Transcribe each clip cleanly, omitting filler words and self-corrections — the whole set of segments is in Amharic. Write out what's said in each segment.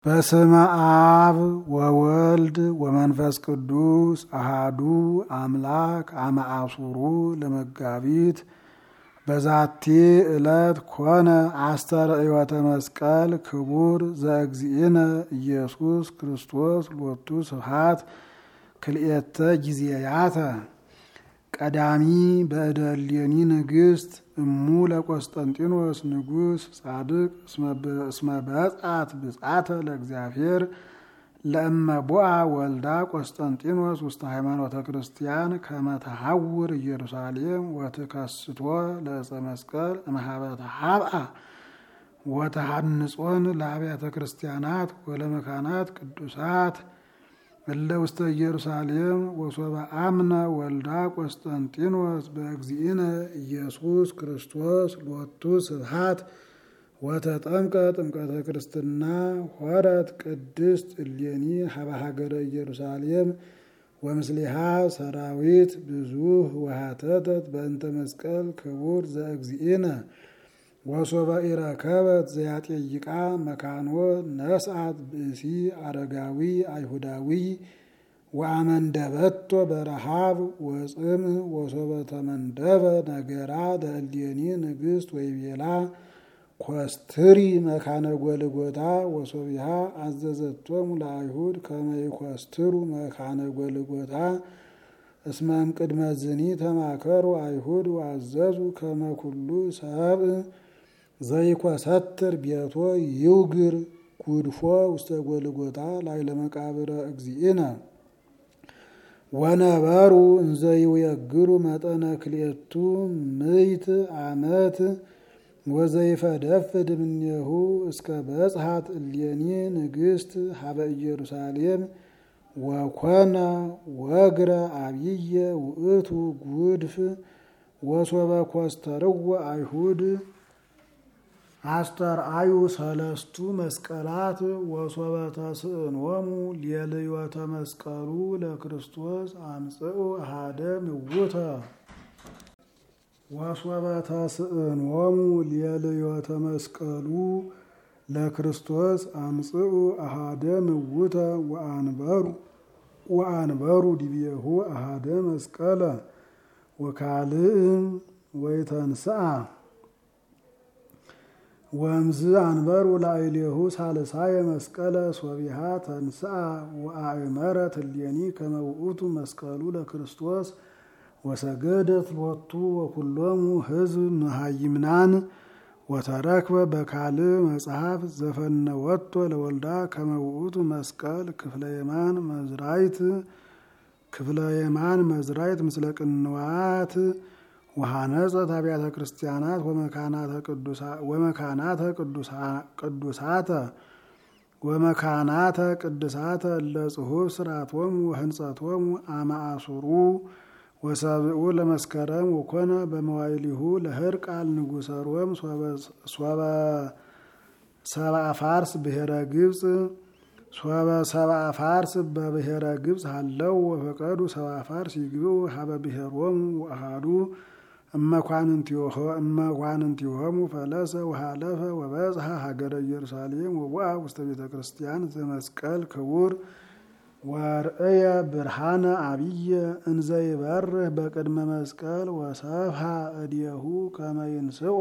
በስመ አብ ወወልድ ወመንፈስ ቅዱስ አሃዱ አምላክ አመአሱሩ ለመጋቢት በዛቲ ዕለት ኮነ አስተርእዮተ መስቀል ክቡር ዘእግዚእነ ኢየሱስ ክርስቶስ ሎቱ ስብሐት ክልኤተ ጊዜያተ ቀዳሚ በእደልየኒ ንግሥት እሙ ለቆስጠንጢኖስ ንጉሥ ጻድቅ እስመ በጽአት ብጽአተ ለእግዚአብሔር ለእመ ቦአ ወልዳ ቆስጠንጢኖስ ውስተ ሃይማኖተ ክርስቲያን ከመ ተሐውር ኢየሩሳሌም ወትከስቶ ለዕፀ መስቀል እምኀበ ተኀብአ ወተሐንጾን ለአብያተ ክርስቲያናት ወለመካናት ቅዱሳት እለ ውስተ ኢየሩሳሌም ወሶበ አምነ ወልዳ ቆስጠንጢኖስ በእግዚእነ ኢየሱስ ክርስቶስ ሎቱ ስብሐት ወተጠምቀ ጥምቀተ ክርስትና ሆረት ቅድስት እሌኒ ሀበ ሀገረ ኢየሩሳሌም ወምስሊሃ ሰራዊት ብዙኅ ወሃተተት በእንተ መስቀል ክቡር ዘእግዚእነ ወሶበ ኢረከበት ዘያጤይቃ መካኖ ነስአት ብእሲ አረጋዊ አይሁዳዊ ወአመንደበቶ በረሃብ ወጽም ወሶበ ተመንደበ ነገራ ለእሌኒ ንግሥት ወይቤላ ኮስትሪ መካነ ጎልጎታ ወሶቢሃ አዘዘቶሙ ለአይሁድ ከመ ይኮስትሩ መካነ ጎልጎታ እስመ እምቅድመ ዝኒ ተማከሩ አይሁድ ወአዘዙ ከመ ኩሉ ሰብእ ዘይኮሰትር ቤቶ ይውግር ጉድፎ ውስተ ጎልጎታ ላዕለ መቃብረ እግዚእነ ወነበሩ እንዘ ይውየግሩ መጠነ ክልኤቱ ምዕት ዓመት ወዘይፈደፍድ እምኔሁ እስከ በጽሐት እሌኒ ንግሥት ሀበ ኢየሩሳሌም ወኮነ ወግረ አብየ ውእቱ ጉድፍ ወሶበ ኮስተርዎ አይሁድ አስተርአዩ ሰለስቱ መስቀላት ወሶበ ተስእኖሙ ሌልዮተ መስቀሉ ለክርስቶስ አምጽኡ አሐደ ምውተ ወሶበ ተስእኖሙ ሌልዮተ መስቀሉ ለክርስቶስ አምጽኡ አሐደ ምውተ ወአንበሩ ዲቤሁ አሐደ መስቀለ ወካልእ ወይተንስአ ወምዝ አንበሩ ላዕሌሁ ሳልሳየ መስቀለ ሶቢሃ ተንስአ ወአእመረት እሌኒ ከመ ውእቱ መስቀሉ ለክርስቶስ ወሰገደት ሎቱ ወኩሎሙ ሕዝብ መሃይምናን ወተረክበ በካልእ መጽሐፍ ዘፈነወቶ ለወልዳ ከመ ውእቱ መስቀል ክፍለ የማን መዝራይት ምስለ ቅንዋት ወሃነጸት አብያተ ክርስቲያናት ወመካናተ ቅዱሳተ ለጽሑፍ ስርዓቶሙ ወህንጸቶሙ አመአሱሩ ወሰብኡ ለመስከረም ወኮነ በመዋይሊሁ ለህርቃል ንጉሠ ሮም ሶበ ሰብአ ፋርስ ብሔረ ግብፅ ሶበ ሰብአ ፋርስ በብሔረ ግብፅ ሃለው ወፈቀዱ ሰብአ ፋርስ ይግብኡ ሀበ ብሔሮሙ ወአሃዱ እመኳንንቲሆሙ ፈለሰ ወሃለፈ ወበጽሐ ሀገረ ኢየሩሳሌም ወቦአ ውስተ ቤተ ክርስቲያን ዘመስቀል ክቡር ወርእየ ብርሃነ አብየ እንዘ ይበርህ በቅድመ መስቀል ወሰብሐ እዴሁ ከመ ይንስኦ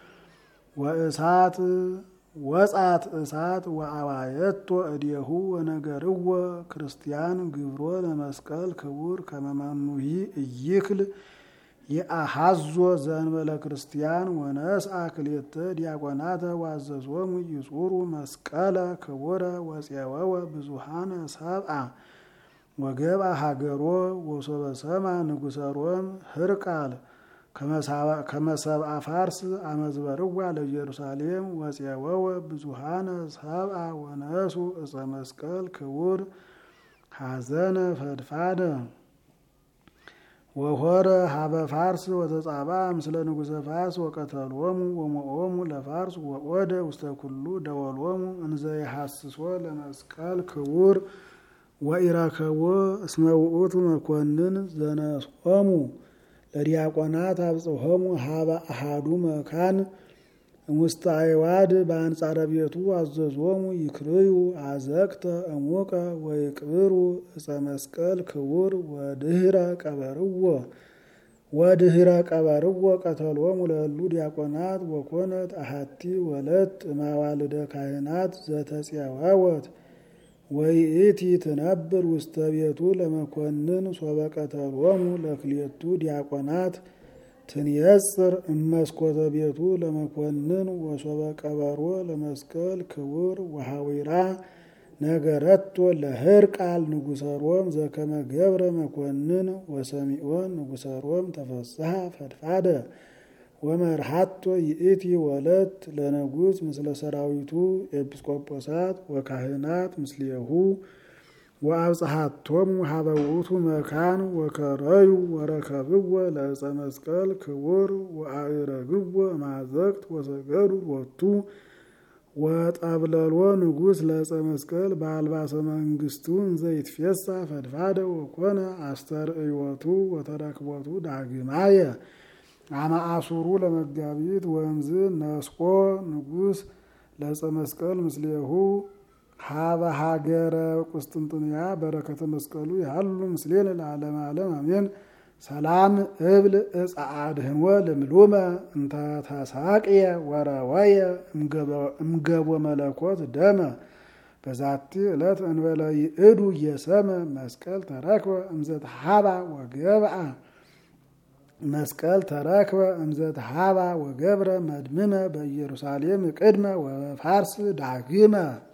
ወጻት እሳት ወአዋየቶ እዴሁ ወነገርዎ ክርስቲያን ግብሮ ለመስቀል ክቡር ከመ መኑሂ ኢይክል የአሐዞ ዘእንበለ ክርስቲያን ወነስአ ክልኤተ ዲያቆናተ ወአዘዞሙ ይጹሩ መስቀለ ክቡረ ወፄወወ ብዙኃነ ሰብአ ወገብአ ሀገሮ ወሶበ ሰምዐ ንጉሠ ሮም ህርቃል ከመ ሰብአ ፋርስ አመዝበርዋ ለኢየሩሳሌም ወፄወወ ብዙኃነ ሰብአ ወነሱ ዕፀ መስቀል ክቡር ሐዘነ ፈድፋደ ወሆረ ሀበ ፋርስ ወተጻባ ምስለ ንጉሠ ፋርስ ወቀተሎሙ ወሞኦሙ ለፋርስ ወኦደ ውስተ ኩሉ ደወሎሙ እንዘ ይሐስሶ ለመስቀል ክቡር ወኢረከቦ እስመ ውእቱ መኮንን ዘነስኦሙ ለዲያቆናት አብጽሖሙ ሀበ አሐዱ መካን ውስተ አይዋድ በአንጻረ ቤቱ አዘዞሙ ይክርዩ አዘቅተ እሙቀ ወይቅብሩ ዕፀ መስቀል ክቡር ወድህረ ቀበርዎ ቀተሎሙ ለእሉ ዲያቆናት ወኮነት አሐቲ ወለት እማዋልደ ካህናት ዘተፄዋወት ወይእቲ ትነብር ውስተ ቤቱ ለመኮንን ሶበ ቀተሎሙ ለክልኤቱ ዲያቆናት ትንየጽር እመስኮተ ቤቱ ለመኮንን ወሶበ ቀበሮ ለመስቀል ክቡር ወሐዊራ ነገረቶ ለሕርቃል ንጉሠ ሮም ዘከመ ገብረ መኮንን ወሰሚዖን ንጉሠ ሮም ተፈስሐ ፈድፋደ ወመርሃቶ ይእቲ ወለት ለንጉሥ ምስለ ሰራዊቱ ኤጲስቆጶሳት ወካህናት ምስሌሁ ወአብጽሐቶሙ ሀበ ውእቱ መካን ወከረዩ ወረከብዎ ለዕፀ መስቀል ክቡር ወአዕረግዎ እማዘቅት ወሰገዱ ሎቱ ወጠብለሎ ንጉሥ ለዕፀ መስቀል በአልባሰ መንግስቱ እንዘ ይትፌሳህ ፈድፋደ ወኮነ አስተርእዮቱ ወተረክቦቱ ዳግማየ አመ አሱሩ ለመጋቢት ወንዝ ነስቆ ንጉሥ ለዕፀ መስቀል ምስሌሁ ሀበ ሀገረ ቁስጥንጥንያ በረከተ መስቀሉ ያሉ ምስሌን ለዓለመ ዓለም አሜን። ሰላም እብል ዕፀ አድህንወ ልምሉመ እንተ ተሳቅየ ወረወየ እምገቦ መለኮት ደመ በዛቲ ዕለት እንበለ ይእዱ የሰመ መስቀል ተረክበ እምዘተሃባ ወገብአ መስቀል ተረክበ እምዘተሃባ ወገብረ መድምመ በኢየሩሳሌም ቅድመ ወፋርስ ዳግመ